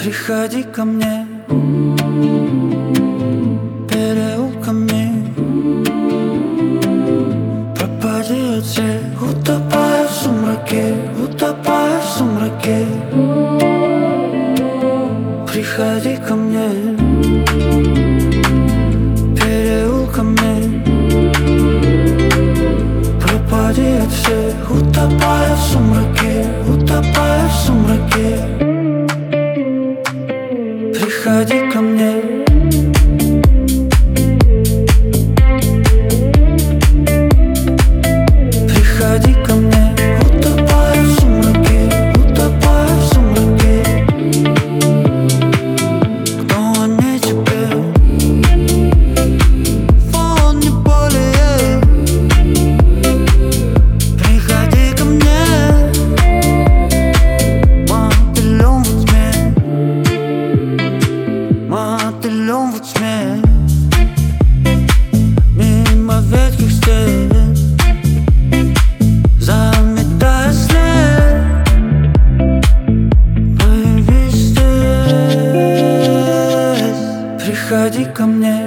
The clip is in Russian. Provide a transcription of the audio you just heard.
Приходи ко мне переулками, пропади от всех, утопая в сумраке, утопая в сумраке. Приходи ко мне переулками, пропади от всех, утопая в сумраке, утопая в сумраке. Приходи ко мне. Приходи ко мне, утопая в сумраке, утопая в сумраке. Кто не тебе, он не более. Приходи ко мне, мотылём во тьме, мотылём во тьме. Мимо ветхих стен, заметая след, появись здесь. Приходи ко мне.